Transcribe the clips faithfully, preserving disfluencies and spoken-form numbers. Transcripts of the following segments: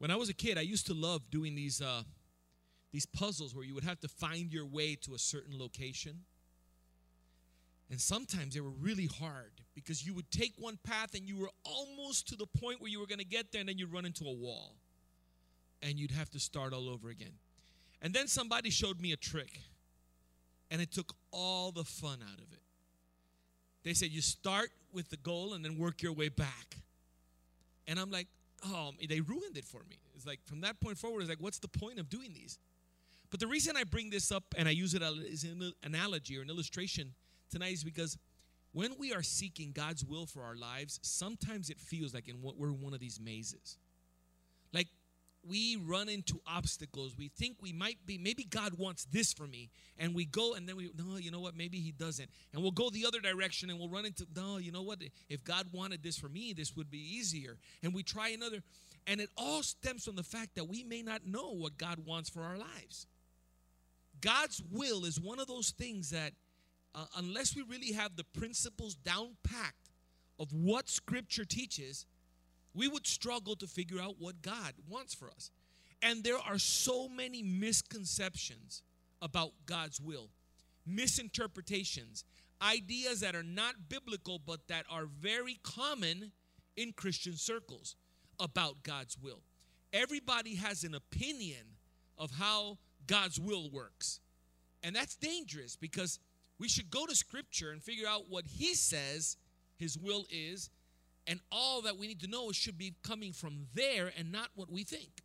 When I was a kid, I used to love doing these uh, these puzzles where you would have to find your way to a certain location. And sometimes they were really hard because you would take one path and you were almost to the point where you were going to get there, and then you'd run into a wall and you'd have to start all over again. And then somebody showed me a trick, and it took all the fun out of it. They said you start with the goal and then work your way back. And I'm like, oh, they ruined it for me. It's like from that point forward, it's like, what's the point of doing these? But the reason I bring this up and I use it as an analogy or an illustration tonight is because when we are seeking God's will for our lives, sometimes it feels like in what we're in one of these mazes. Like we run into obstacles. We think we might be, maybe God wants this for me. And we go and then we, no, you know what, maybe he doesn't. And we'll go the other direction and we'll run into, no, you know what, if God wanted this for me, this would be easier. And we try another. And it all stems from the fact that we may not know what God wants for our lives. God's will is one of those things that uh, unless we really have the principles down packed of what Scripture teaches, we would struggle to figure out what God wants for us. And there are so many misconceptions about God's will, misinterpretations, ideas that are not biblical but that are very common in Christian circles about God's will. Everybody has an opinion of how God's will works. And that's dangerous because we should go to Scripture and figure out what He says His will is. And all that we need to know should be coming from there and not what we think.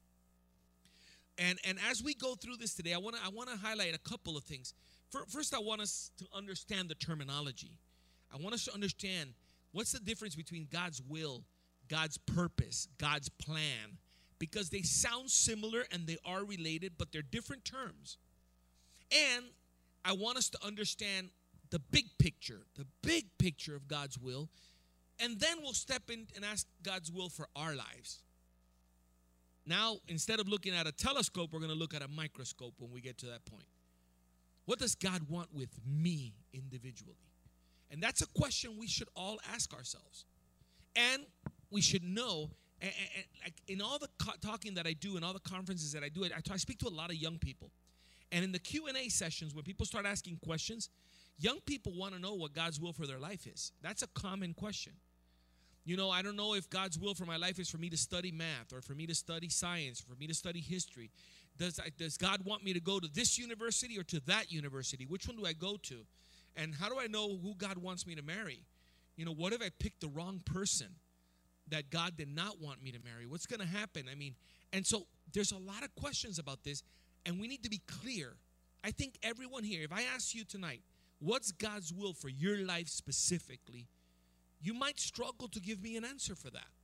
And and as we go through this today, I want to I want to highlight a couple of things. First, I want us to understand the terminology. I want us to understand what's the difference between God's will, God's purpose, God's plan. Because they sound similar and they are related, but they're different terms. And I want us to understand the big picture, the big picture of God's will. And then we'll step in and ask God's will for our lives. Now, instead of looking at a telescope, we're going to look at a microscope when we get to that point. What does God want with me individually? And that's a question we should all ask ourselves. And we should know, and, and, and like in all the co- talking that I do, in all the conferences that I do, I, I speak to a lot of young people. And in the Q and A sessions, when people start asking questions, young people want to know what God's will for their life is. That's a common question. You know, I don't know if God's will for my life is for me to study math or for me to study science, or for me to study history. Does, does God want me to go to this university or to that university? Which one do I go to? And how do I know who God wants me to marry? You know, what if I picked the wrong person that God did not want me to marry? What's going to happen? I mean, and so there's a lot of questions about this, and we need to be clear. I think everyone here, if I ask you tonight, what's God's will for your life specifically? You might struggle to give me an answer for that.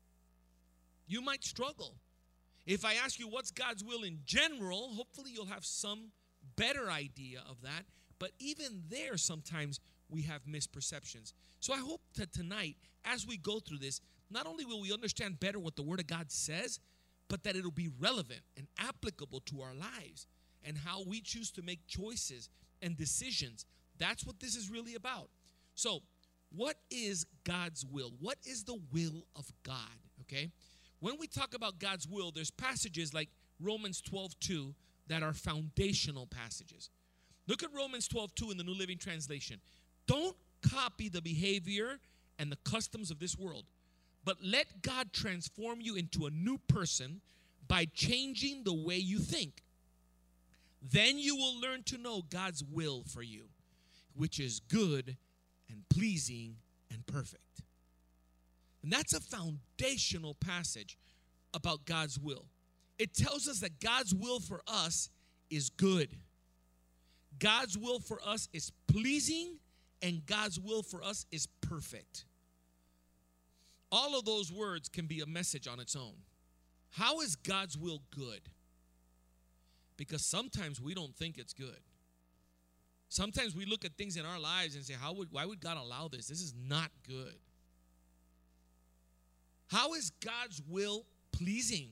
You might struggle. If I ask you what's God's will in general, hopefully you'll have some better idea of that. But even there, sometimes we have misperceptions. So I hope that tonight, as we go through this, not only will we understand better what the Word of God says, but that it'll be relevant and applicable to our lives and how we choose to make choices and decisions. That's what this is really about. So, what is God's will? What is the will of God? Okay? When we talk about God's will, there's passages like Romans twelve two that are foundational passages. Look at Romans twelve two in the New Living Translation. Don't copy the behavior and the customs of this world, but let God transform you into a new person by changing the way you think. Then you will learn to know God's will for you, which is good and pleasing and perfect. And that's a foundational passage about God's will. It tells us that God's will for us is good. God's will for us is pleasing, and God's will for us is perfect. All of those words can be a message on its own. How is God's will good? Because sometimes we don't think it's good. Sometimes we look at things in our lives and say, "How would, why would God allow this? This is not good." How is God's will pleasing?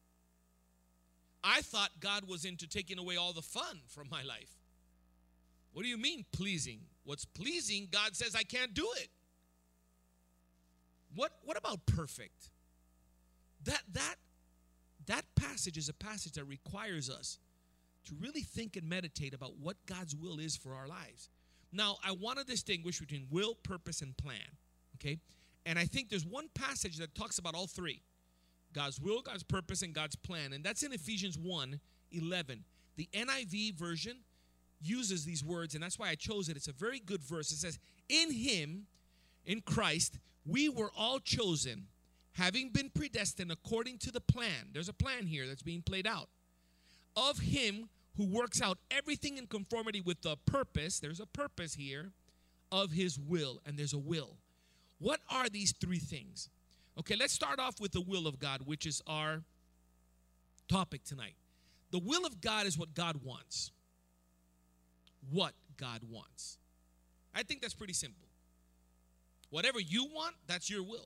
I thought God was into taking away all the fun from my life. What do you mean pleasing? What's pleasing, God says I can't do it. What, what about perfect? That, that, that passage is a passage that requires us to really think and meditate about what God's will is for our lives. Now, I want to distinguish between will, purpose, and plan, okay? And I think there's one passage that talks about all three: God's will, God's purpose, and God's plan. And that's in Ephesians one eleven. The N I V version uses these words, and that's why I chose it. It's a very good verse. It says, in him, in Christ, we were all chosen, having been predestined according to the plan. There's a plan here that's being played out. Of him who works out everything in conformity with the purpose, there's a purpose here, of his will, and there's a will. What are these three things? Okay, let's start off with the will of God, which is our topic tonight. The will of God is what God wants. What God wants. I think that's pretty simple. Whatever you want, that's your will.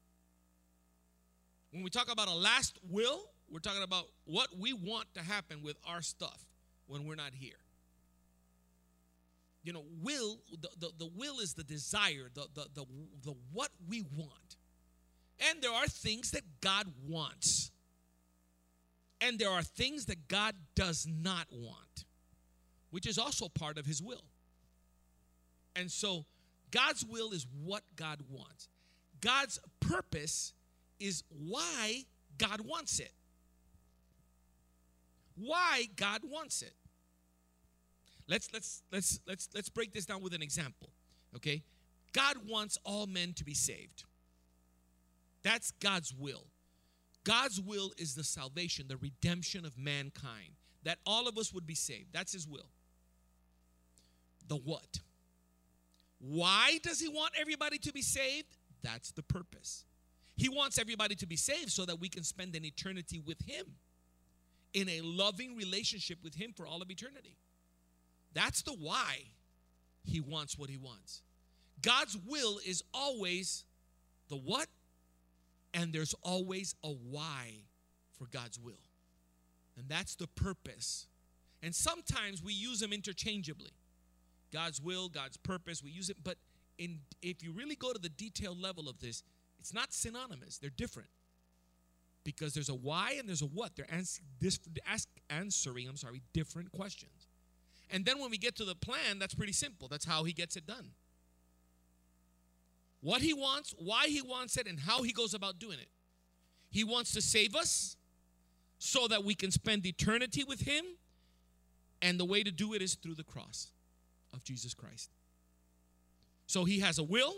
When we talk about a last will, we're talking about what we want to happen with our stuff when we're not here. You know, will, the, the, the will is the desire, the, the, the, the what we want. And there are things that God wants. And there are things that God does not want, which is also part of his will. And so God's will is what God wants. God's purpose is why God wants it. Why God wants it. Let's let's let's let's let's break this down with an example. Okay? God wants all men to be saved. That's God's will. God's will is the salvation, the redemption of mankind, that all of us would be saved. That's his will. The what? Why does he want everybody to be saved? That's the purpose. He wants everybody to be saved so that we can spend an eternity with him, in a loving relationship with him for all of eternity. That's the why he wants what he wants. God's will is always the what, and there's always a why for God's will. And that's the purpose. And sometimes we use them interchangeably. God's will, God's purpose, we use it. But in, if you really go to the detailed level of this, it's not synonymous. They're different. Because there's a why and there's a what. They're ans- this, ask, answering, I'm sorry, different questions. And then when we get to the plan, that's pretty simple. That's how he gets it done. What he wants, why he wants it, and how he goes about doing it. He wants to save us so that we can spend eternity with him. And the way to do it is through the cross of Jesus Christ. So he has a will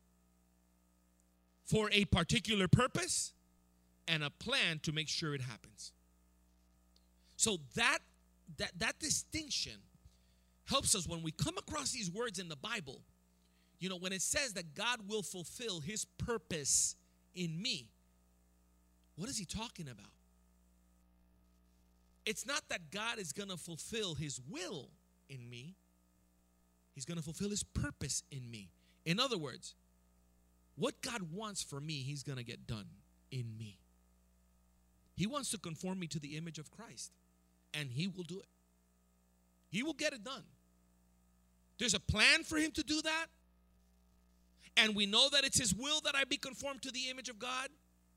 for a particular purpose and a plan to make sure it happens. So that that that distinction helps us when we come across these words in the Bible. You know, when it says that God will fulfill his purpose in me, what is he talking about? It's not that God is going to fulfill his will in me. He's going to fulfill his purpose in me. In other words, what God wants for me, he's going to get done in me. He wants to conform me to the image of Christ, and he will do it. He will get it done. There's a plan for him to do that, and we know that it's his will that I be conformed to the image of God.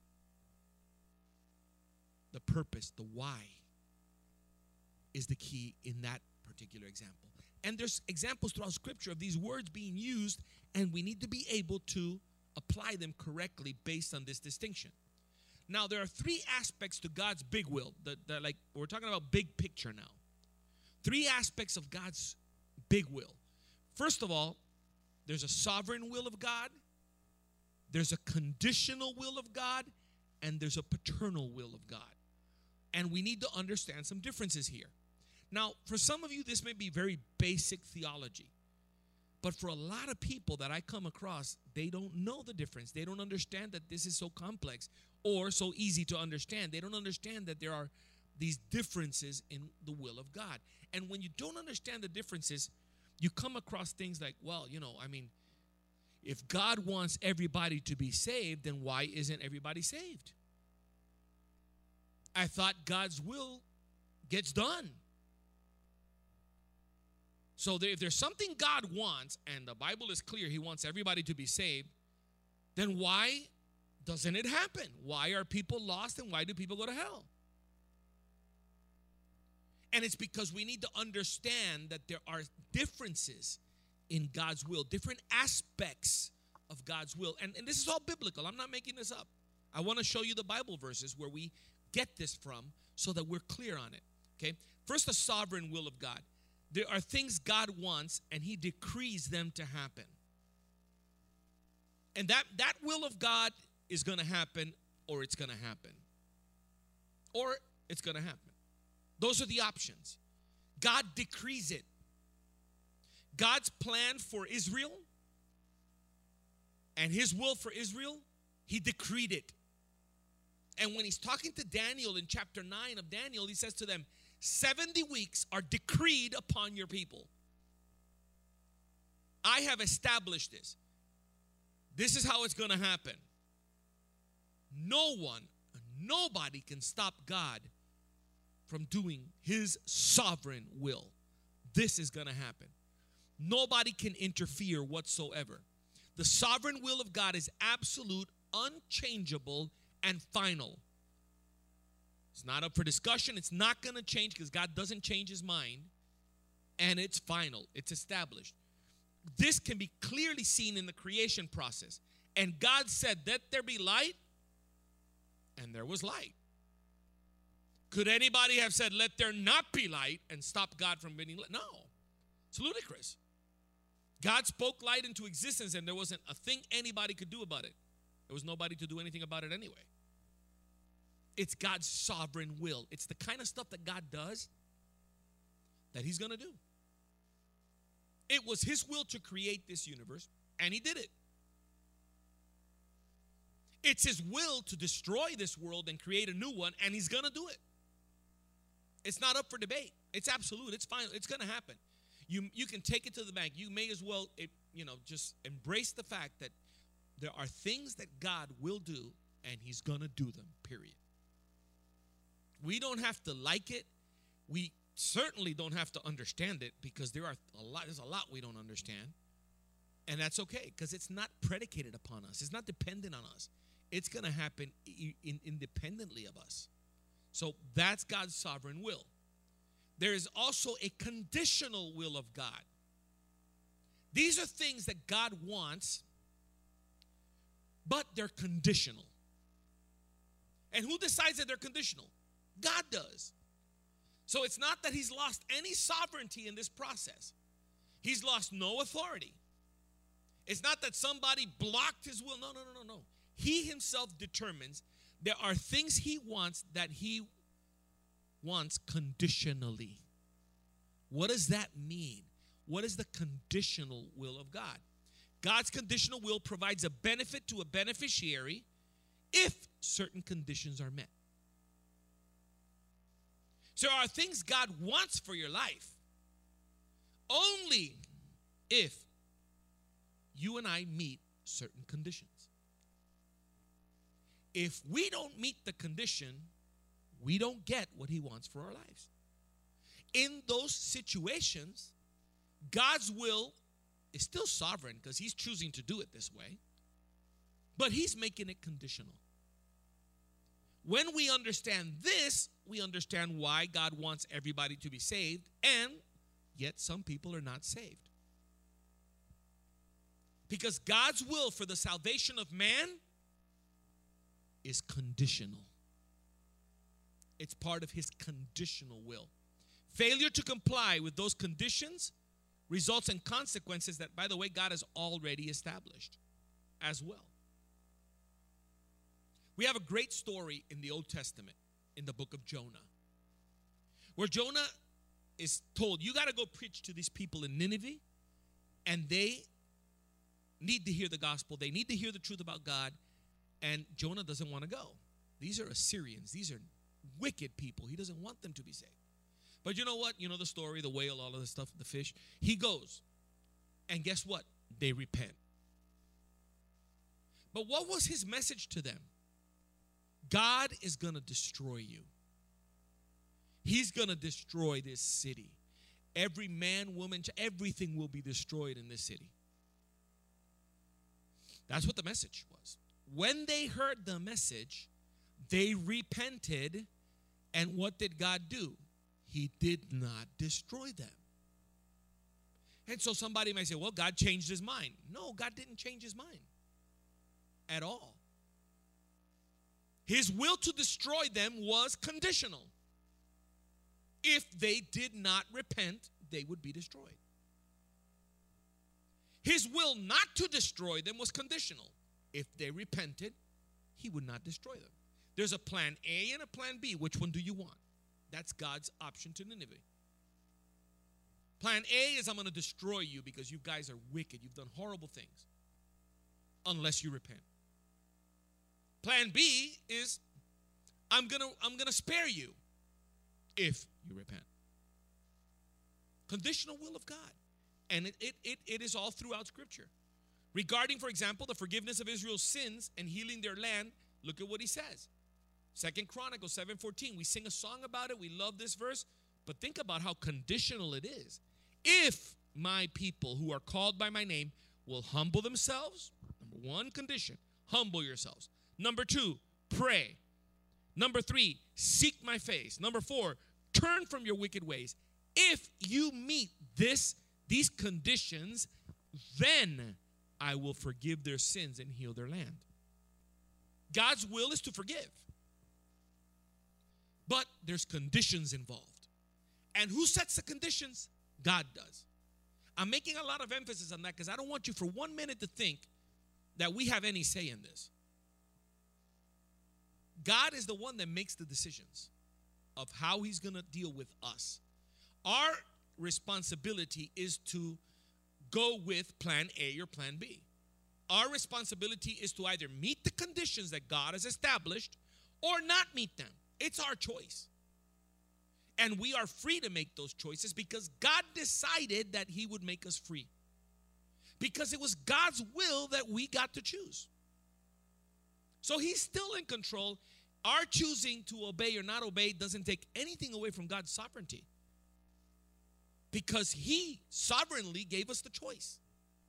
The purpose, the why, is the key in that particular example. And there's examples throughout Scripture of these words being used, and we need to be able to apply them correctly based on this distinction. Now, there are three aspects to God's big will. That, that like we're talking about big picture now. Three aspects of God's big will. First of all, there's a sovereign will of God, there's a conditional will of God, and there's a paternal will of God. And we need to understand some differences here. Now, for some of you, this may be very basic theology. But for a lot of people that I come across, they don't know the difference. They don't understand that this is so complex or so easy to understand. They don't understand that there are these differences in the will of God. And when you don't understand the differences, you come across things like, well, you know, I mean, if God wants everybody to be saved, then why isn't everybody saved? I thought God's will gets done. So there, if there's something God wants, and the Bible is clear, he wants everybody to be saved, then why doesn't it happen? Why are people lost, and why do people go to hell? And it's because we need to understand that there are differences in God's will, different aspects of God's will. And, and this is all biblical. I'm not making this up. I want to show you the Bible verses where we get this from so that we're clear on it. Okay? First, the sovereign will of God. There are things God wants, and he decrees them to happen. And that, that will of God is going to happen, or it's going to happen. Or it's going to happen. Those are the options. God decrees it. God's plan for Israel and his will for Israel, he decreed it. And when he's talking to Daniel in chapter nine of Daniel, he says to them, seventy weeks are decreed upon your people. I have established this. This is how it's going to happen. No one, nobody can stop God from doing his sovereign will. This is going to happen. Nobody can interfere whatsoever. The sovereign will of God is absolute, unchangeable, and final. It's not up for discussion. It's not going to change because God doesn't change his mind. And it's final. It's established. This can be clearly seen in the creation process. And God said, let there be light. And there was light. Could anybody have said, let there not be light, and stop God from being light? No. It's ludicrous. God spoke light into existence, and there wasn't a thing anybody could do about it. There was nobody to do anything about it anyway. It's God's sovereign will. It's the kind of stuff that God does that he's going to do. It was his will to create this universe, and he did it. It's his will to destroy this world and create a new one, and he's going to do it. It's not up for debate. It's absolute. It's final. It's going to happen. You, you can take it to the bank. You may as well, it, you know, just embrace the fact that there are things that God will do, and he's going to do them, period. We don't have to like it. We certainly don't have to understand it, because there are a lot, there's a lot we don't understand. And that's okay, because it's not predicated upon us. It's not dependent on us. It's going to happen in, independently of us. So that's God's sovereign will. There is also a conditional will of God. These are things that God wants, but they're conditional. And who decides that they're conditional? God does. So it's not that he's lost any sovereignty in this process. He's lost no authority. It's not that somebody blocked his will. No, no, no, no, no. He himself determines there are things he wants that he wants conditionally. What does that mean? What is the conditional will of God? God's conditional will provides a benefit to a beneficiary if certain conditions are met. So there are things God wants for your life only if you and I meet certain conditions. If we don't meet the condition, we don't get what he wants for our lives. In those situations, God's will is still sovereign because he's choosing to do it this way, but he's making it conditional. When we understand this, we understand why God wants everybody to be saved, and yet some people are not saved. Because God's will for the salvation of man is conditional. It's part of his conditional will. Failure to comply with those conditions results in consequences that, by the way, God has already established as well. We have a great story in the Old Testament, in the book of Jonah, where Jonah is told, you got to go preach to these people in Nineveh, and they need to hear the gospel. They need to hear the truth about God, and Jonah doesn't want to go. These are Assyrians. These are wicked people. He doesn't want them to be saved. But you know what? You know the story, the whale, all of the stuff, the fish. He goes, and guess what? They repent. But what was his message to them? God is going to destroy you. He's going to destroy this city. Every man, woman, everything will be destroyed in this city. That's what the message was. When they heard the message, they repented, and what did God do? He did not destroy them. And so somebody may say, well, God changed his mind. No, God didn't change his mind at all. His will to destroy them was conditional. If they did not repent, they would be destroyed. His will not to destroy them was conditional. If they repented, he would not destroy them. There's a plan A and a plan B. Which one do you want? That's God's option to Nineveh. Plan A is, I'm going to destroy you because you guys are wicked. You've done horrible things. Unless you repent. Plan B is, I'm going to I'm going to spare you if you repent. Conditional will of God. And it, it, it, it is all throughout Scripture. Regarding, for example, the forgiveness of Israel's sins and healing their land, look at what he says. Second Chronicles seven fourteen. We sing a song about it. We love this verse. But think about how conditional it is. If my people who are called by my name will humble themselves, number one condition, humble yourselves. Number two, pray. Number three, seek my face. Number four, turn from your wicked ways. If you meet this, these conditions, then I will forgive their sins and heal their land. God's will is to forgive. But there's conditions involved. And who sets the conditions? God does. I'm making a lot of emphasis on that because I don't want you for one minute to think that we have any say in this. God is the one that makes the decisions of how he's going to deal with us. Our responsibility is to go with plan A or plan B. Our responsibility is to either meet the conditions that God has established or not meet them. It's our choice. And we are free to make those choices because God decided that he would make us free. Because it was God's will that we got to choose. So he's still in control. Our choosing to obey or not obey doesn't take anything away from God's sovereignty. Because he sovereignly gave us the choice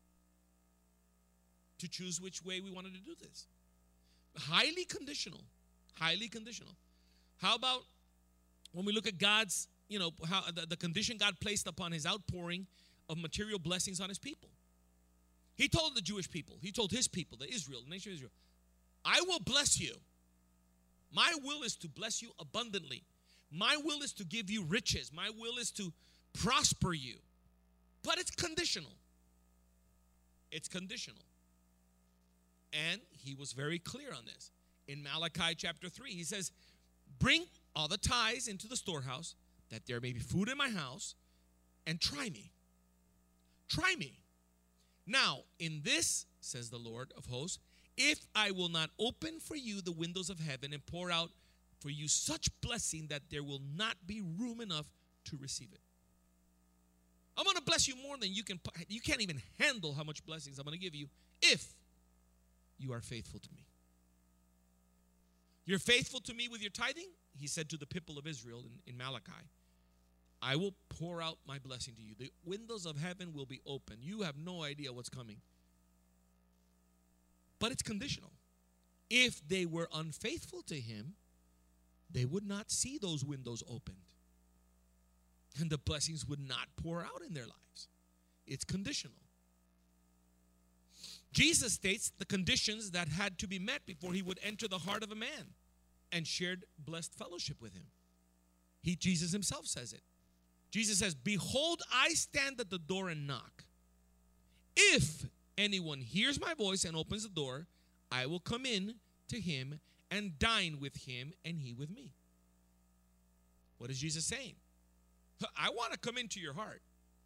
to choose which way we wanted to do this. Highly conditional. Highly conditional. How about when we look at God's, you know, how the, the condition God placed upon his outpouring of material blessings on his people? He told the Jewish people, he told his people, the Israel, the nation of Israel, I will bless you. My will is to bless you abundantly. My will is to give you riches. My will is to prosper you. But it's conditional. It's conditional. And he was very clear on this. In Malachi chapter three, he says, bring all the tithes into the storehouse, that there may be food in my house, and try me. Try me. Now, in this, says the Lord of hosts, if I will not open for you the windows of heaven and pour out for you such blessing that there will not be room enough to receive it. I'm going to bless you more than you can, you can't even handle how much blessings I'm going to give you if you are faithful to me. You're faithful to me with your tithing? He said to the people of Israel in, in Malachi, I will pour out my blessing to you. The windows of heaven will be open. You have no idea what's coming. But it's conditional. If they were unfaithful to him, they would not see those windows opened. And the blessings would not pour out in their lives. It's conditional. Jesus states the conditions that had to be met before he would enter the heart of a man and shared blessed fellowship with him. He, Jesus himself says it. Jesus says, behold, I stand at the door and knock. If anyone hears my voice and opens the door, I will come in to him and dine with him and he with me. What is Jesus saying? I want to come into your heart.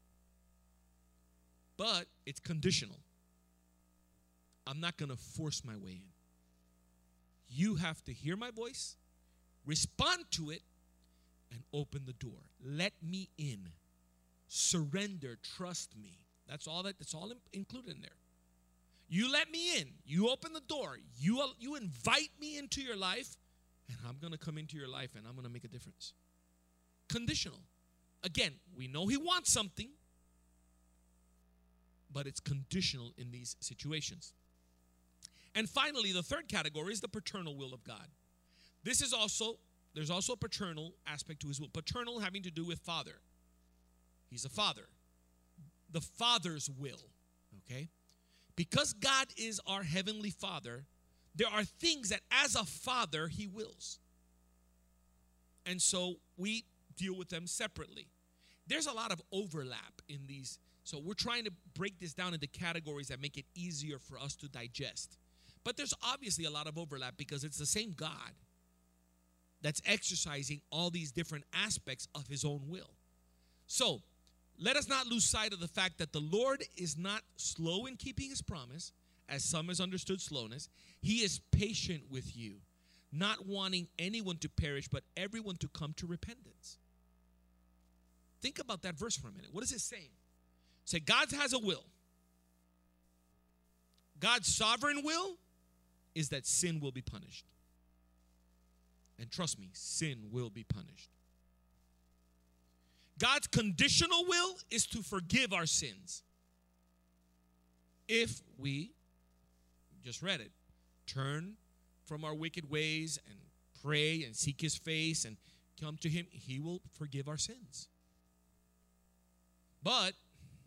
But it's conditional. I'm not going to force my way in. You have to hear my voice, respond to it, and open the door. Let me in. Surrender. Trust me. That's all that. That's all included in there. You let me in. You open the door. You, you invite me into your life, and I'm going to come into your life, and I'm going to make a difference. Conditional. Again, we know he wants something, but it's conditional in these situations. And finally, the third category is the paternal will of God. This is also there's also a paternal aspect to his will. Paternal having to do with father. He's a father. The Father's will, okay? Because God is our heavenly Father, there are things that as a father, he wills. And so we deal with them separately. There's a lot of overlap in these. So we're trying to break this down into categories that make it easier for us to digest. But there's obviously a lot of overlap because it's the same God that's exercising all these different aspects of his own will. So let us not lose sight of the fact that the Lord is not slow in keeping his promise, as some has understood slowness. He is patient with you, not wanting anyone to perish, but everyone to come to repentance. Think about that verse for a minute. What is it saying? Say, God has a will. God's sovereign will is that sin will be punished. And trust me, sin will be punished. God's conditional will is to forgive our sins. If we, just read it, turn from our wicked ways and pray and seek his face and come to him, he will forgive our sins. But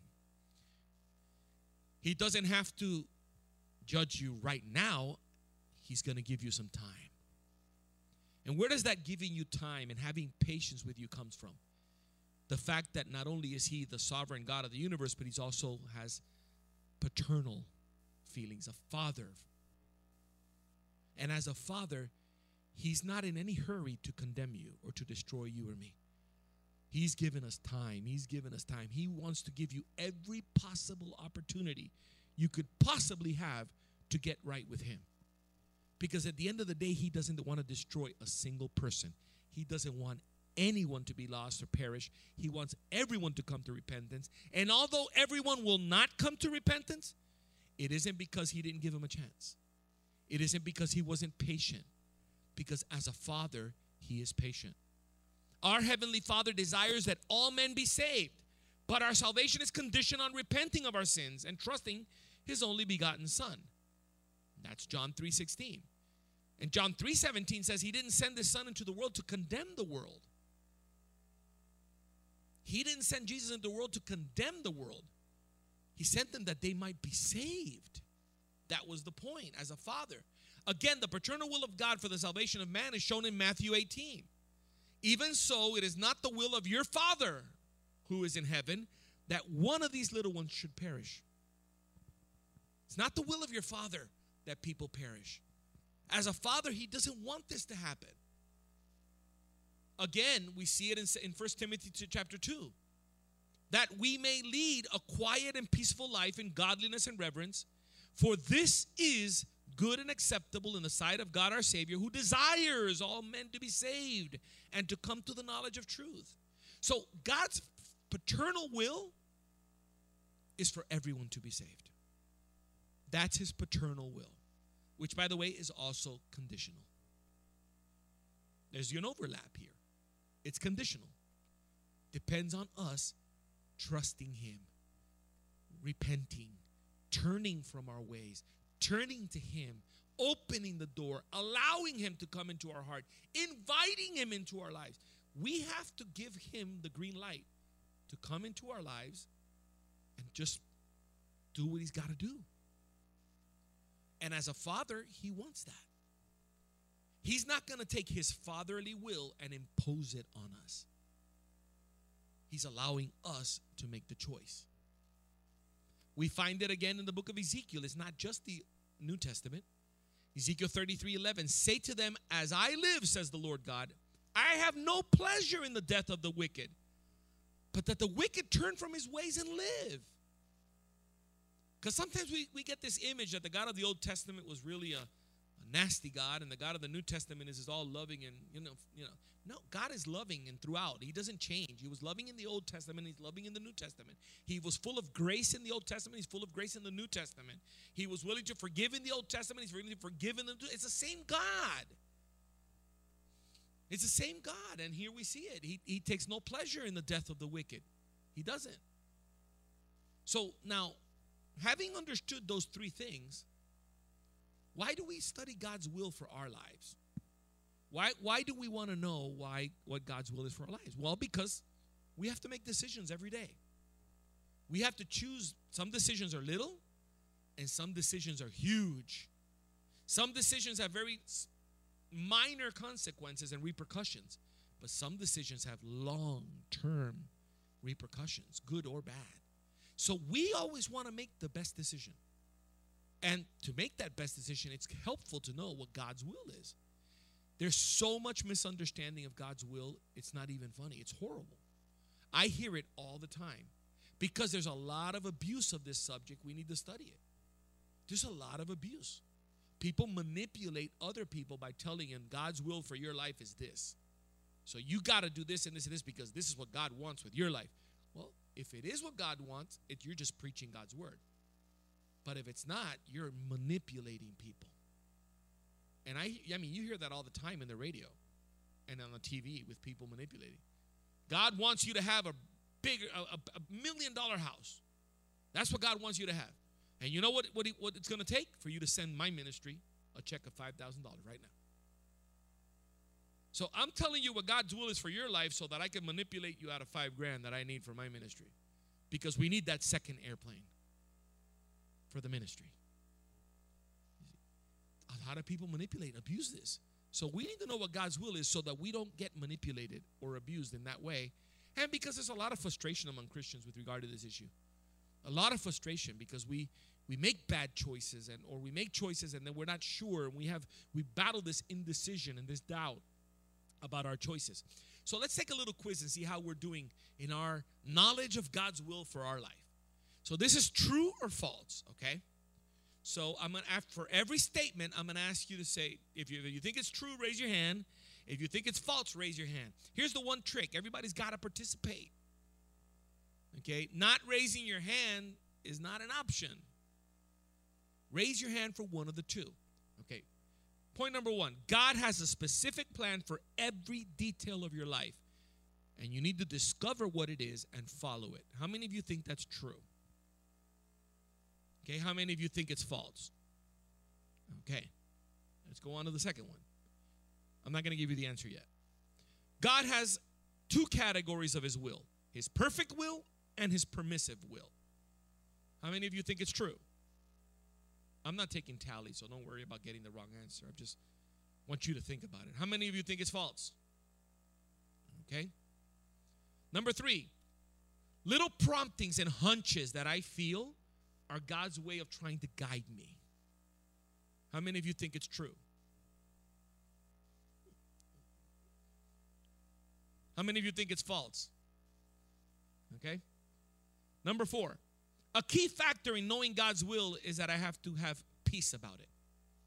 he doesn't have to judge you right now. He's going to give you some time. And where does that giving you time and having patience with you comes from? The fact that not only is he the sovereign God of the universe, but he also has paternal feelings, a father. And as a father, he's not in any hurry to condemn you or to destroy you or me. He's given us time. He's given us time. He wants to give you every possible opportunity you could possibly have to get right with him. Because at the end of the day, he doesn't want to destroy a single person. He doesn't want anyone to be lost or perish. He wants everyone to come to repentance. And although everyone will not come to repentance, it isn't because he didn't give them a chance. It isn't because he wasn't patient. Because as a father, he is patient. Our Heavenly Father desires that all men be saved, but our salvation is conditioned on repenting of our sins and trusting his only begotten Son. That's John three sixteen. And John three seventeen says he didn't send his Son into the world to condemn the world. He didn't send Jesus into the world to condemn the world. He sent them that they might be saved. That was the point as a father. Again, the paternal will of God for the salvation of man is shown in Matthew eighteen. Even so, it is not the will of your Father who is in heaven that one of these little ones should perish. It's not the will of your Father that people perish. As a father, he doesn't want this to happen. Again, we see it in, in First Timothy chapter two. That we may lead a quiet and peaceful life in godliness and reverence, for this is good and acceptable in the sight of God our Savior, who desires all men to be saved and to come to the knowledge of truth. So God's paternal will is for everyone to be saved. That's his paternal will, which, by the way, is also conditional. There's an overlap here. It's conditional. Depends on us trusting him, repenting, turning from our ways, turning to him, opening the door, allowing him to come into our heart, inviting him into our lives. We have to give him the green light to come into our lives and just do what he's got to do. And as a father, he wants that. He's not going to take his fatherly will and impose it on us. He's allowing us to make the choice. We find it again in the book of Ezekiel. It's not just the New Testament. Ezekiel thirty-three eleven, say to them, as I live, says the Lord God, I have no pleasure in the death of the wicked, but that the wicked turn from his ways and live. Because sometimes we, we get this image that the God of the Old Testament was really a, a nasty God, and the God of the New Testament is, is all loving and, you know, you know. No, God is loving and throughout. He doesn't change. He was loving in the Old Testament. He's loving in the New Testament. He was full of grace in the Old Testament. He's full of grace in the New Testament. He was willing to forgive in the Old Testament. He's willing to forgive in the New. It's the same God. It's the same God. And here we see it. He, he takes no pleasure in the death of the wicked. He doesn't. So now, having understood those three things, why do we study God's will for our lives? Why, why do we want to know why what God's will is for our lives? Well, because we have to make decisions every day. We have to choose. Some decisions are little, and some decisions are huge. Some decisions have very minor consequences and repercussions, but some decisions have long-term repercussions, good or bad. So we always want to make the best decision. And to make that best decision, it's helpful to know what God's will is. There's so much misunderstanding of God's will, it's not even funny. It's horrible. I hear it all the time. Because there's a lot of abuse of this subject, we need to study it. There's a lot of abuse. People manipulate other people by telling them God's will for your life is this. So you got to do this and this and this because this is what God wants with your life. Well, if it is what God wants, it, you're just preaching God's word. But if it's not, you're manipulating people. And I, I mean, you hear that all the time in the radio and on the T V with people manipulating. God wants you to have a big, a, a million dollar house. That's what God wants you to have. And you know what, what, he, what it's going to take for you to send my ministry a check of five thousand dollars right now. So I'm telling you what God's will is for your life so that I can manipulate you out of five grand that I need for my ministry. Because we need that second airplane for the ministry. A lot of people manipulate and abuse this. So we need to know what God's will is so that we don't get manipulated or abused in that way. And because there's a lot of frustration among Christians with regard to this issue. A lot of frustration because we we make bad choices and or we make choices and then we're not sure and we have we battle this indecision and this doubt about our choices. So let's take a little quiz and see how we're doing in our knowledge of God's will for our life. So this is true or false, okay? So I'm gonna ask for every statement, I'm gonna ask you to say, if you, if you think it's true, raise your hand. If you think it's false, raise your hand. Here's the one trick. Everybody's got to participate. Okay? Not raising your hand is not an option. Raise your hand for one of the two. Okay? Point number one. God has a specific plan for every detail of your life. And you need to discover what it is and follow it. How many of you think that's true? Okay? How many of you think it's false? Okay. Let's go on to the second one. I'm not going to give you the answer yet. God has two categories of his will. His perfect will and his permissive will. How many of you think it's true? I'm not taking tally, so don't worry about getting the wrong answer. I just want you to think about it. How many of you think it's false? Okay. Number three, little promptings and hunches that I feel are God's way of trying to guide me. How many of you think it's true? How many of you think it's false? Okay. Number four, a key factor in knowing God's will is that I have to have peace about it.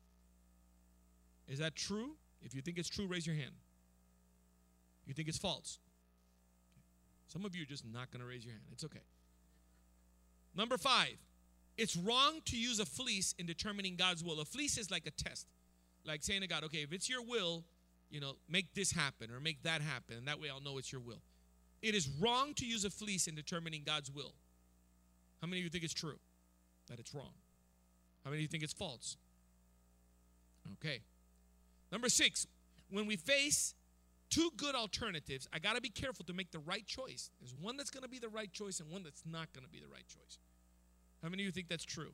Is that true? If you think it's true, raise your hand. You think it's false? Some of you are just not going to raise your hand. It's okay. Number five, it's wrong to use a fleece in determining God's will. A fleece is like a test. Like saying to God, okay, if it's your will, you know, make this happen or make that happen, and that way I'll know it's your will. It is wrong to use a fleece in determining God's will. How many of you think it's true? That it's wrong. How many of you think it's false? Okay. Number six, when we face two good alternatives, I got to be careful to make the right choice. There's one that's going to be the right choice and one that's not going to be the right choice. How many of you think that's true?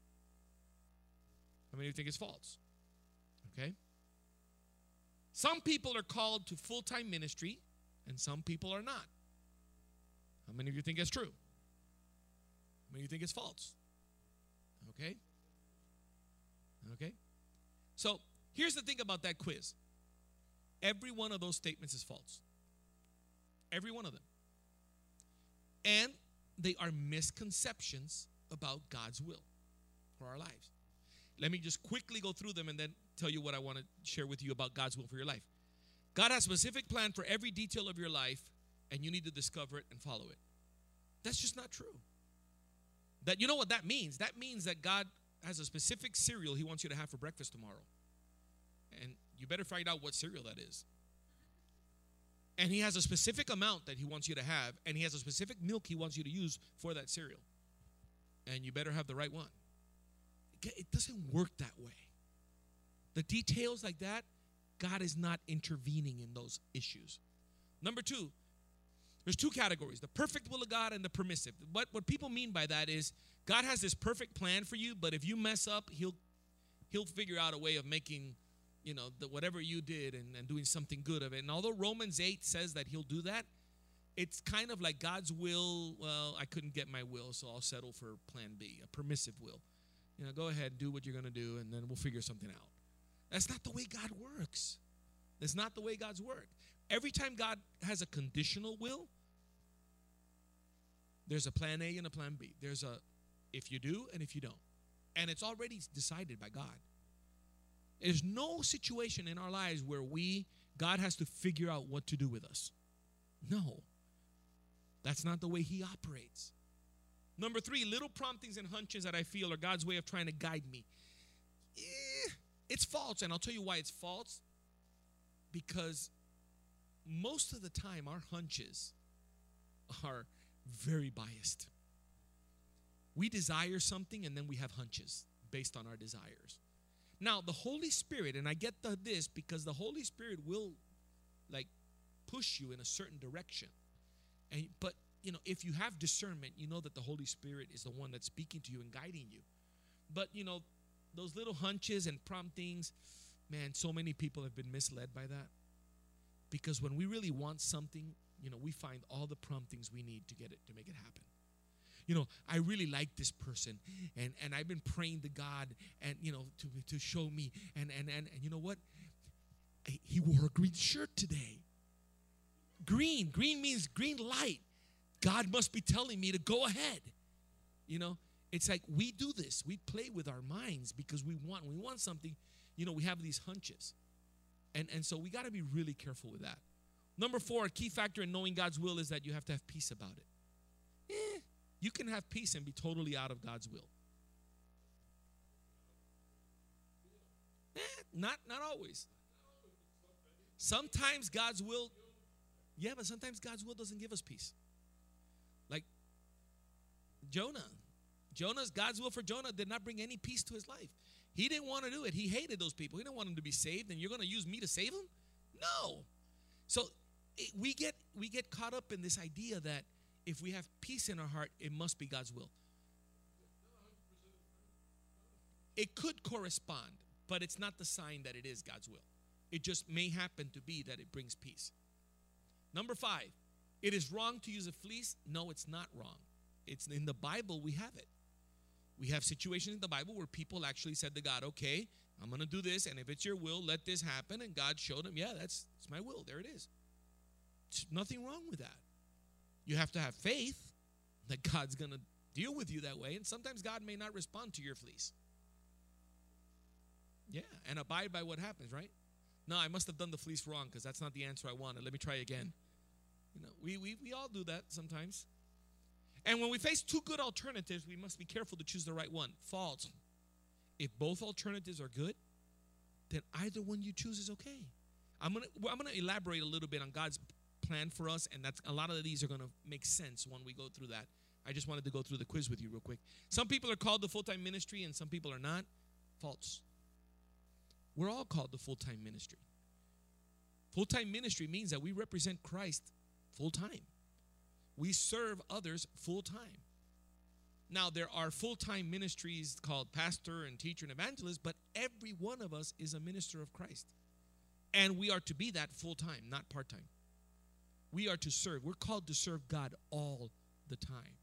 How many of you think it's false? Okay. Some people are called to full-time ministry, and some people are not. How many of you think that's true? How many of you think it's false? Okay? Okay? So, here's the thing about that quiz. Every one of those statements is false. Every one of them. And they are misconceptions about God's will for our lives. Let me just quickly go through them and then tell you what I want to share with you about God's will for your life. God has a specific plan for every detail of your life, and you need to discover it and follow it. That's just not true. That, you know what that means? That means that God has a specific cereal he wants you to have for breakfast tomorrow. And you better find out what cereal that is. And he has a specific amount that he wants you to have, and he has a specific milk he wants you to use for that cereal. And you better have the right one. It doesn't work that way. The details like that, God is not intervening in those issues. Number two, there's two categories, the perfect will of God and the permissive. What, what people mean by that is God has this perfect plan for you, but if you mess up, he'll he'll figure out a way of making, you know, the, whatever you did and, and doing something good of it. And although Romans eight says that he'll do that, it's kind of like God's will. Well, I couldn't get my will, so I'll settle for plan B, a permissive will. You know, go ahead, do what you're going to do, and then we'll figure something out. That's not the way God works. That's not the way God's work. Every time God has a conditional will, there's a plan A and a plan B. There's a if you do and if you don't. And it's already decided by God. There's no situation in our lives where we, God has to figure out what to do with us. No. That's not the way he operates. Number three, little promptings and hunches that I feel are God's way of trying to guide me. Eh, it's false, and I'll tell you why it's false. Because most of the time, our hunches are very biased. We desire something, and then we have hunches based on our desires. Now, the Holy Spirit, and I get the, this because the Holy Spirit will, like, push you in a certain direction. And but, you know, if you have discernment, you know that the Holy Spirit is the one that's speaking to you and guiding you. But, you know, those little hunches and promptings, man, so many people have been misled by that. Because when we really want something, you know, we find all the promptings we need to get it, to make it happen. You know, I really like this person, and, and I've been praying to God, and, you know, to, to show me, and, and, and, and you know what? He wore a green shirt today. Green. Green means green light. God must be telling me to go ahead. You know, it's like we do this. We play with our minds because we want, when we want something, you know, we have these hunches. And, and so we got to be really careful with that. Number four, a key factor in knowing God's will is that you have to have peace about it. Eh, you can have peace and be totally out of God's will. Eh, not, not always. Sometimes God's will, yeah, but sometimes God's will doesn't give us peace. Like Jonah. Jonah's, God's will for Jonah did not bring any peace to his life. He didn't want to do it. He hated those people. He didn't want them to be saved, and you're going to use me to save them? No. So it, we get we get caught up in this idea that if we have peace in our heart, it must be God's will. It could correspond, but it's not the sign that it is God's will. It just may happen to be that it brings peace. Number five, it is wrong to use a fleece. No, it's not wrong. It's in the Bible, we have it. We have situations in the Bible where people actually said to God, okay, I'm going to do this, and if it's your will, let this happen. And God showed them, yeah, that's, that's my will. There it is. There's nothing wrong with that. You have to have faith that God's going to deal with you that way, and sometimes God may not respond to your fleece. Yeah, and abide by what happens, right? No, I must have done the fleece wrong because that's not the answer I wanted. Let me try again. You know, we, we, we all do that sometimes. And when we face two good alternatives, we must be careful to choose the right one. False. If both alternatives are good, then either one you choose is okay. I'm gonna I'm gonna elaborate a little bit on God's plan for us, and that's a lot of these are gonna make sense when we go through that. I just wanted to go through the quiz with you real quick. Some people are called to full-time ministry, and some people are not. False. We're all called to full-time ministry. Full-time ministry means that we represent Christ full-time. We serve others full-time. Now, there are full-time ministries called pastor and teacher and evangelist, but every one of us is a minister of Christ. And we are to be that full-time, not part-time. We are to serve. We're called to serve God all the time.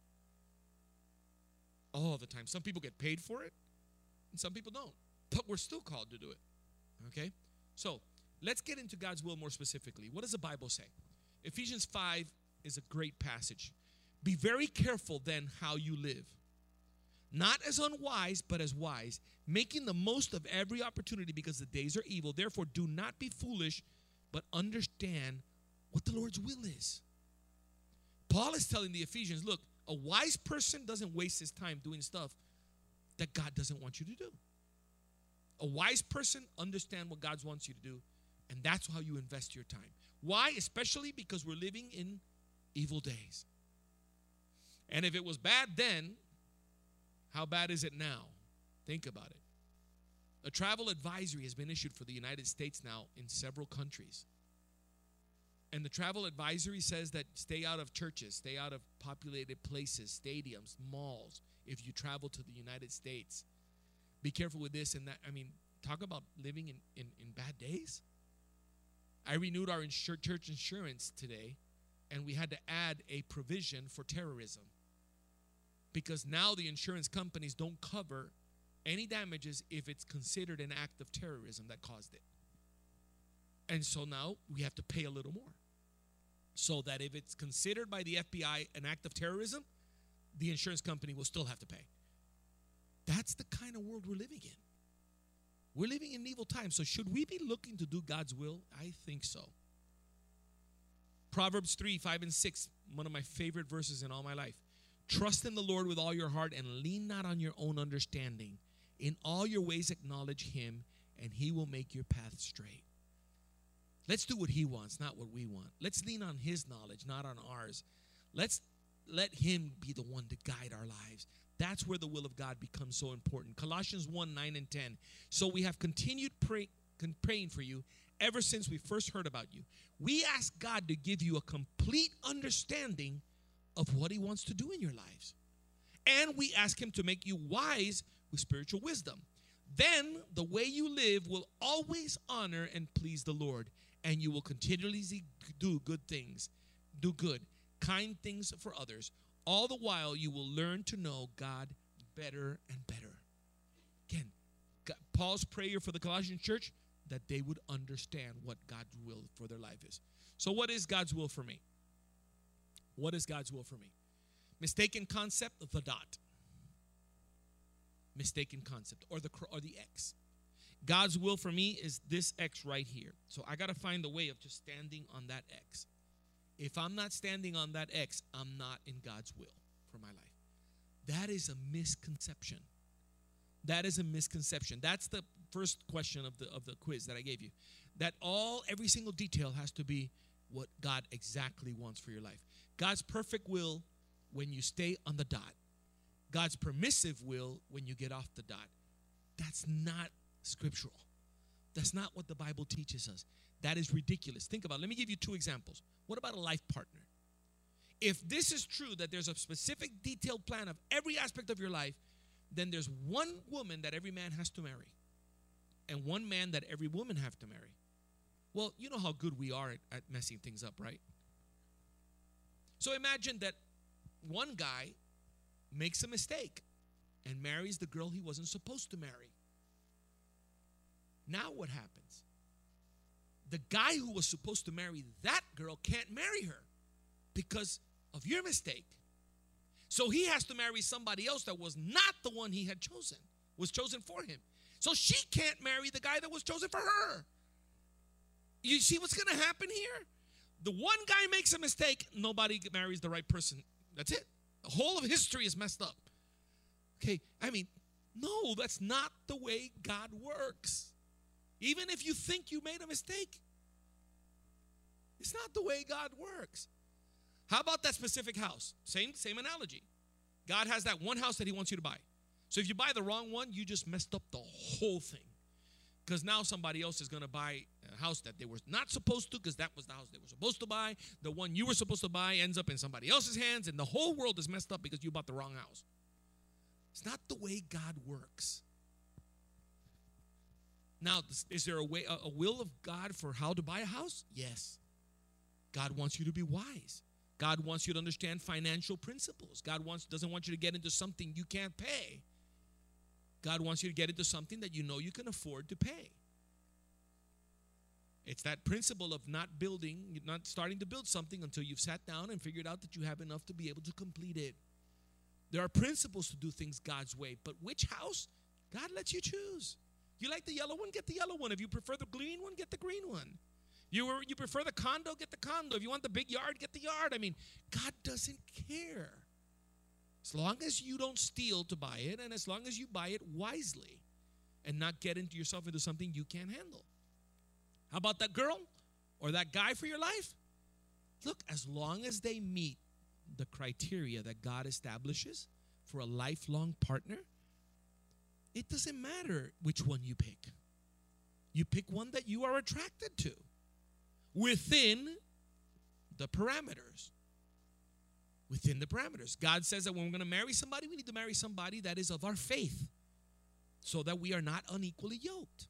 All the time. Some people get paid for it, and some people don't. But we're still called to do it. Okay? So, let's get into God's will more specifically. What does the Bible say? Ephesians five is a great passage. Be very careful then how you live. Not as unwise, but as wise, making the most of every opportunity because the days are evil. Therefore, do not be foolish, but understand what the Lord's will is. Paul is telling the Ephesians, look, a wise person doesn't waste his time doing stuff that God doesn't want you to do. A wise person understands what God wants you to do, and that's how you invest your time. Why? Especially because we're living in evil days. And if it was bad then, how bad is it now? Think about it. A travel advisory has been issued for the United States now in several countries. And the travel advisory says that stay out of churches, stay out of populated places, stadiums, malls, if you travel to the United States. Be careful with this and that. I mean, talk about living in, in, in bad days. I renewed our insur- church insurance today, and we had to add a provision for terrorism. Because now the insurance companies don't cover any damages if it's considered an act of terrorism that caused it. And so now we have to pay a little more. So that if it's considered by the F B I an act of terrorism, the insurance company will still have to pay. That's the kind of world we're living in. We're living in evil times. So should we be looking to do God's will? I think so. Proverbs three, five, and six, one of my favorite verses in all my life. Trust in the Lord with all your heart and lean not on your own understanding. In all your ways acknowledge him, and he will make your path straight. Let's do what he wants, not what we want. Let's lean on his knowledge, not on ours. Let's let him be the one to guide our lives. That's where the will of God becomes so important. Colossians one, nine, and ten. So we have continued pray, con- praying for you ever since we first heard about you. We ask God to give you a complete understanding of what he wants to do in your lives. And we ask him to make you wise with spiritual wisdom. Then the way you live will always honor and please the Lord. And you will continually do good things, do good, kind things for others. All the while, you will learn to know God better and better. Again, God, Paul's prayer for the Colossian church, that they would understand what God's will for their life is. So what is God's will for me? What is God's will for me? Mistaken concept, the dot. Mistaken concept, or the, or the X. God's will for me is this X right here. So I got to find a way of just standing on that X. If I'm not standing on that X, I'm not in God's will for my life. That is a misconception. That is a misconception. That's the first question of the of the quiz that I gave you. That all, every single detail has to be what God exactly wants for your life. God's perfect will when you stay on the dot. God's permissive will when you get off the dot. That's not scriptural. That's not what the Bible teaches us. That is ridiculous. Think about it. Let me give you two examples. What about a life partner? If this is true, that there's a specific detailed plan of every aspect of your life, then there's one woman that every man has to marry and one man that every woman have to marry. Well, you know how good we are at, at messing things up, right? So imagine that one guy makes a mistake and marries the girl he wasn't supposed to marry. Now what happens? The guy who was supposed to marry that girl can't marry her because of your mistake. So he has to marry somebody else that was not the one he had chosen, was chosen for him. So she can't marry the guy that was chosen for her. You see what's going to happen here? The one guy makes a mistake, nobody marries the right person. That's it. The whole of history is messed up. Okay, I mean, no, that's not the way God works. Even if you think you made a mistake, it's not the way God works. How about that specific house? Same, same analogy. God has that one house that he wants you to buy. So if you buy the wrong one, you just messed up the whole thing. Because now somebody else is going to buy a house that they were not supposed to, because that was the house they were supposed to buy. The one you were supposed to buy ends up in somebody else's hands, and the whole world is messed up because you bought the wrong house. It's not the way God works. Now, is there a way, a, a will of God for how to buy a house? Yes. God wants you to be wise. God wants you to understand financial principles. God wants doesn't want you to get into something you can't pay. God wants you to get into something that you know you can afford to pay. It's that principle of not building, not starting to build something until you've sat down and figured out that you have enough to be able to complete it. There are principles to do things God's way, but which house? God lets you choose. You like the yellow one, get the yellow one. If you prefer the green one, get the green one. You were, you prefer the condo, get the condo. If you want the big yard, get the yard. I mean, God doesn't care. As long as you don't steal to buy it, and as long as you buy it wisely and not get into yourself into something you can't handle. How about that girl or that guy for your life? Look, as long as they meet the criteria that God establishes for a lifelong partner, it doesn't matter which one you pick. You pick one that you are attracted to within the parameters. Within the parameters. God says that when we're going to marry somebody, we need to marry somebody that is of our faith so that we are not unequally yoked.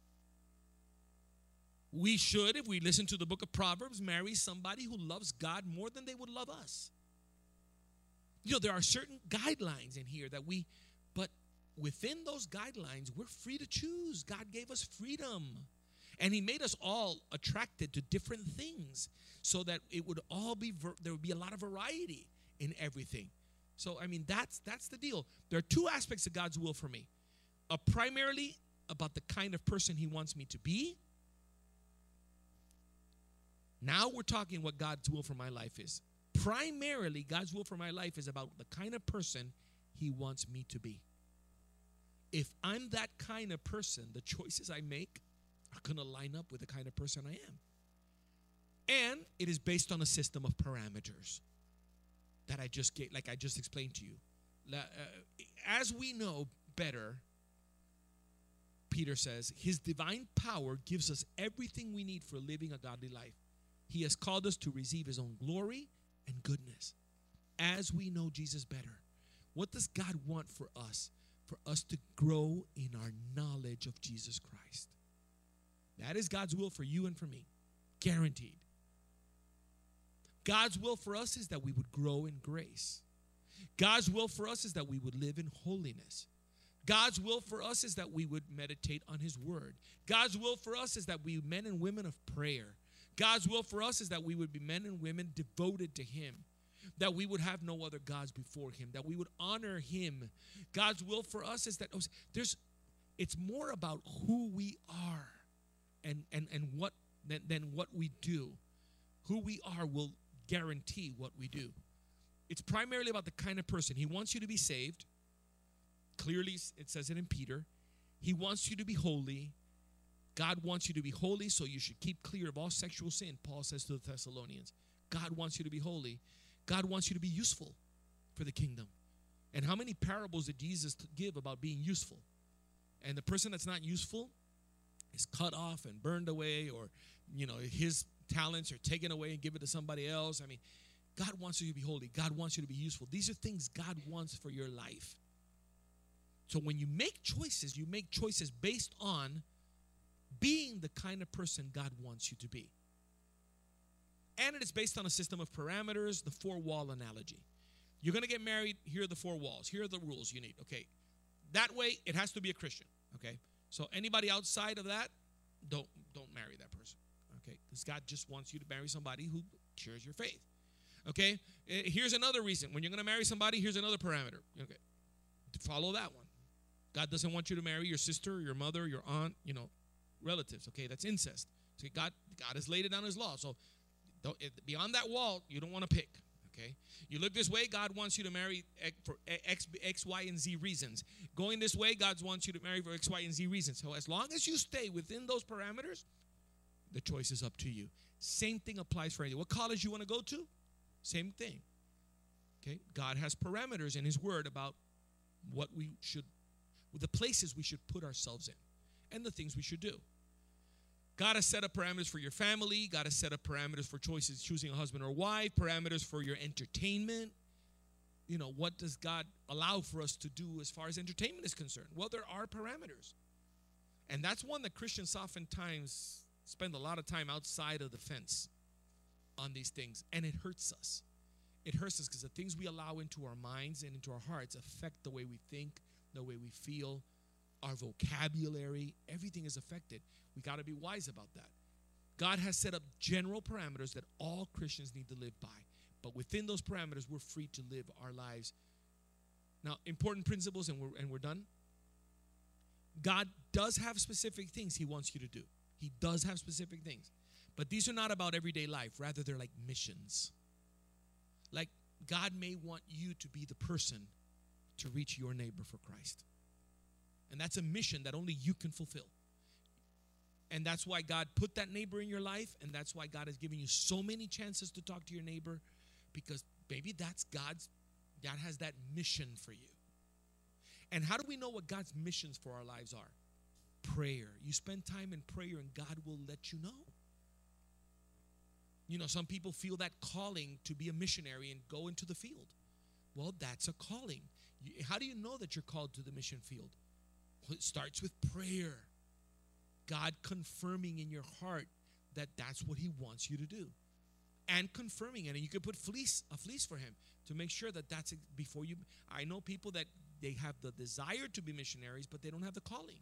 We should, if we listen to the book of Proverbs, marry somebody who loves God more than they would love us. You know, there are certain guidelines in here that we, but within those guidelines, we're free to choose. God gave us freedom. And he made us all attracted to different things so that it would all be, there would be a lot of variety in everything. So, I mean, that's that's the deal. There are two aspects of God's will for me. Uh, primarily about the kind of person he wants me to be. Now we're talking what God's will for my life is. Primarily, God's will for my life is about the kind of person he wants me to be. If I'm that kind of person, the choices I make are going to line up with the kind of person I am. And it is based on a system of parameters that I just gave, like I just explained to you. Uh, as we know better, Peter says, his divine power gives us everything we need for living a godly life. He has called us to receive his own glory and goodness. As we know Jesus better, what does God want for us? For us to grow in our knowledge of Jesus Christ. That is God's will for you and for me. Guaranteed. God's will for us is that we would grow in grace. God's will for us is that we would live in holiness. God's will for us is that we would meditate on his word. God's will for us is that we men and women of prayer. God's will for us is that we would be men and women devoted to him. That we would have no other gods before him. That we would honor him. God's will for us is that there's, it's more about who we are and, and, and what than, than what we do. Who we are will guarantee what we do. It's primarily about the kind of person. He wants you to be saved. Clearly, it says it in Peter. He wants you to be holy. God wants you to be holy, so you should keep clear of all sexual sin, Paul says to the Thessalonians. God wants you to be holy. God wants you to be useful for the kingdom. And how many parables did Jesus give about being useful? And the person that's not useful is cut off and burned away, or, you know, his talents are taken away and given to somebody else. I mean, God wants you to be holy. God wants you to be useful. These are things God wants for your life. So when you make choices, you make choices based on being the kind of person God wants you to be. And it is based on a system of parameters, the four-wall analogy. You're going to get married, here are the four walls. Here are the rules you need, okay? That way, it has to be a Christian, okay? So anybody outside of that, don't, don't marry that person, okay? Because God just wants you to marry somebody who shares your faith, okay? Here's another reason. When you're going to marry somebody, here's another parameter, okay? Follow that one. God doesn't want you to marry your sister, your mother, your aunt, you know, relatives, okay? That's incest. So God, God has laid it down his law. So don't, beyond that wall, you don't want to pick, okay? You look this way, God wants you to marry for X, X, Y, and Z reasons. Going this way, God wants you to marry for X, Y, and Z reasons. So as long as you stay within those parameters, the choice is up to you. Same thing applies for anything. What college you want to go to? Same thing, okay? God has parameters in his word about what we should, the places we should put ourselves in, and the things we should do. God has set up parameters for your family. God has set up parameters for choices, choosing a husband or wife, parameters for your entertainment. You know, what does God allow for us to do as far as entertainment is concerned? Well, there are parameters. And that's one that Christians oftentimes spend a lot of time outside of the fence on these things, and it hurts us. It hurts us because the things we allow into our minds and into our hearts affect the way we think, the way we feel, our vocabulary. Everything is affected. We got to be wise about that. God has set up general parameters that all Christians need to live by. But within those parameters, we're free to live our lives. Now, important principles, and we're, and we're done. God does have specific things he wants you to do. He does have specific things. But these are not about everyday life. Rather, they're like missions. Like, God may want you to be the person to reach your neighbor for Christ. And that's a mission that only you can fulfill. And that's why God put that neighbor in your life, and that's why God has given you so many chances to talk to your neighbor, because maybe that's God's, God has that mission for you. And how do we know what God's missions for our lives are? Prayer. You spend time in prayer and God will let you know. You know, some people feel that calling to be a missionary and go into the field. Well, that's a calling. You, how do you know that you're called to the mission field? Well, it starts with prayer. God confirming in your heart that that's what he wants you to do. And confirming it. And you could put fleece, a fleece for him to make sure that that's before you. I know people that they have the desire to be missionaries, but they don't have the calling.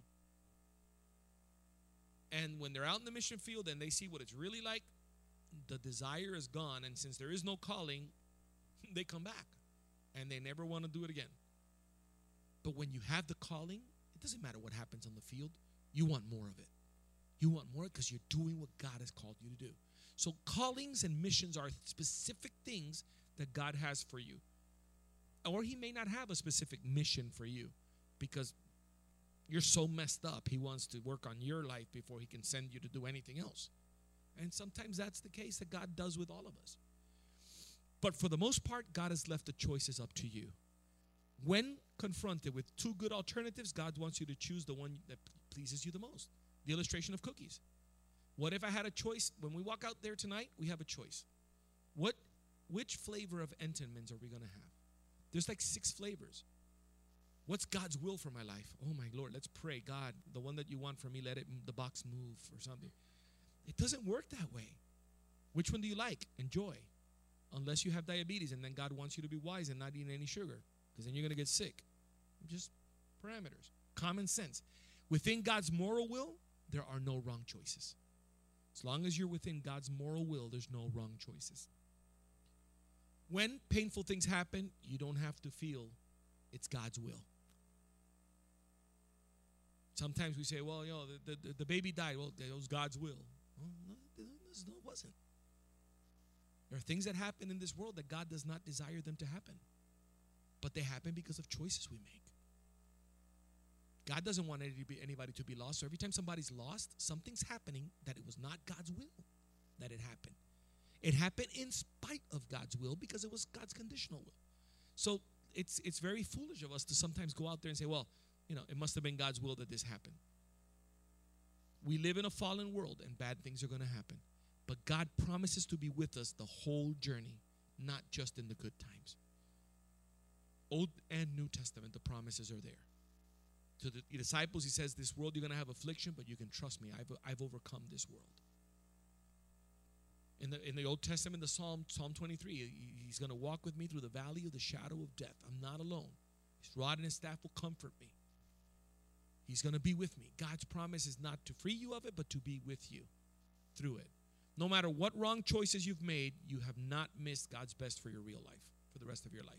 And when they're out in the mission field and they see what it's really like, the desire is gone. And since there is no calling, they come back. And they never want to do it again. But when you have the calling, it doesn't matter what happens on the field. You want more of it. You want more because you're doing what God has called you to do. So callings and missions are specific things that God has for you. Or he may not have a specific mission for you because you're so messed up. He wants to work on your life before he can send you to do anything else. And sometimes that's the case that God does with all of us. But for the most part, God has left the choices up to you. When confronted with two good alternatives, God wants you to choose the one that pleases you the most. The illustration of cookies. What if I had a choice? When we walk out there tonight, we have a choice. What, which flavor of Entenmann's are we going to have? There's like six flavors. What's God's will for my life? Oh my Lord, let's pray. God, the one that you want for me, let it the box move or something. It doesn't work that way. Which one do you like? Enjoy. Unless you have diabetes and then God wants you to be wise and not eat any sugar, because then you're going to get sick. Just parameters. Common sense. Within God's moral will, there are no wrong choices. As long as you're within God's moral will, there's no wrong choices. When painful things happen, you don't have to feel it's God's will. Sometimes we say, well, you know, the, the, the baby died. Well, it was God's will. Well, no, it wasn't. There are things that happen in this world that God does not desire them to happen. But they happen because of choices we make. God doesn't want anybody to be lost. So every time somebody's lost, something's happening that it was not God's will that it happened. It happened in spite of God's will because it was God's conditional will. So it's it's very foolish of us to sometimes go out there and say, well, you know, it must have been God's will that this happened. We live in a fallen world and bad things are going to happen. But God promises to be with us the whole journey, not just in the good times. Old and New Testament, the promises are there. To the disciples, he says, this world you're going to have affliction, but you can trust me. I've, I've overcome this world. In the, in the Old Testament, the Psalm, Psalm twenty-three, he, he's going to walk with me through the valley of the shadow of death. I'm not alone. His rod and his staff will comfort me. He's going to be with me. God's promise is not to free you of it, but to be with you through it. No matter what wrong choices you've made, you have not missed God's best for your real life, for the rest of your life.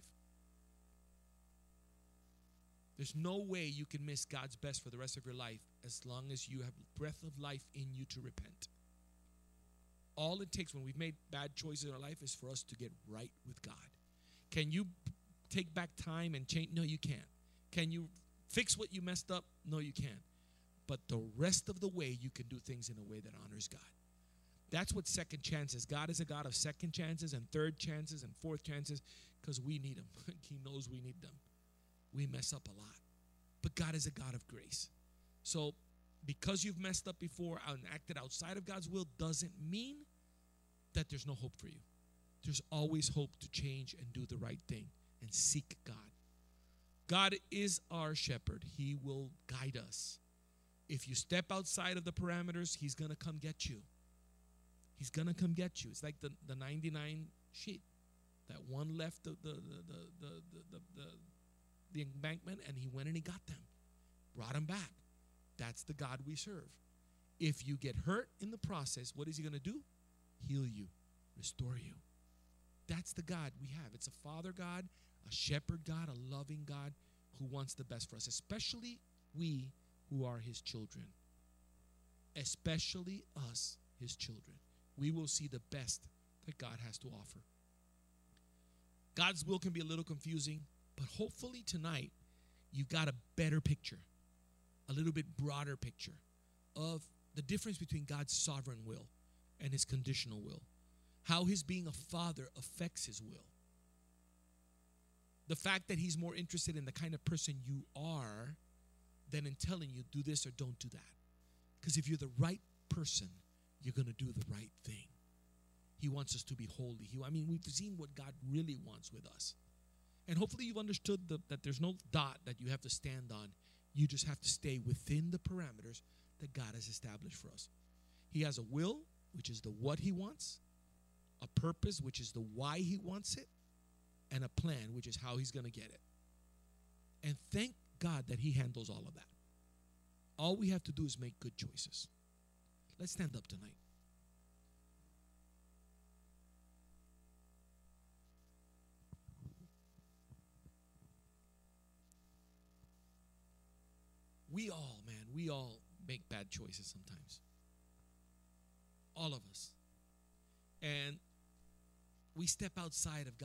There's no way you can miss God's best for the rest of your life as long as you have breath of life in you to repent. All it takes when we've made bad choices in our life is for us to get right with God. Can you take back time and change? No, you can't. Can you fix what you messed up? No, you can't. But the rest of the way, you can do things in a way that honors God. That's what second chances. God is a God of second chances and third chances and fourth chances because we need them. He knows we need them. We mess up a lot. But God is a God of grace. So because you've messed up before and acted outside of God's will doesn't mean that there's no hope for you. There's always hope to change and do the right thing and seek God. God is our shepherd. He will guide us. If you step outside of the parameters, he's going to come get you. He's going to come get you. It's like the, the ninety-nine sheep. That one left the, the, the, the, the, the, the, the embankment, and he went and he got them. Brought them back. That's the God we serve. If you get hurt in the process, what is he going to do? Heal you. Restore you. That's the God we have. It's a Father God, a shepherd God, a loving God who wants the best for us, especially we who are his children. Especially us, his children. We will see the best that God has to offer. God's will can be a little confusing, but hopefully tonight you got a better picture, a little bit broader picture of the difference between God's sovereign will and his conditional will, how his being a father affects his will. The fact that he's more interested in the kind of person you are than in telling you do this or don't do that. Because if you're the right person, you're going to do the right thing. He wants us to be holy. He, I mean, we've seen what God really wants with us. And hopefully you've understood the, that there's no dot that you have to stand on. You just have to stay within the parameters that God has established for us. He has a will, which is the what he wants, a purpose, which is the why he wants it, and a plan, which is how he's going to get it. And thank God that he handles all of that. All we have to do is make good choices. Let's stand up tonight. We all, man, we all make bad choices sometimes. All of us. And we step outside of God.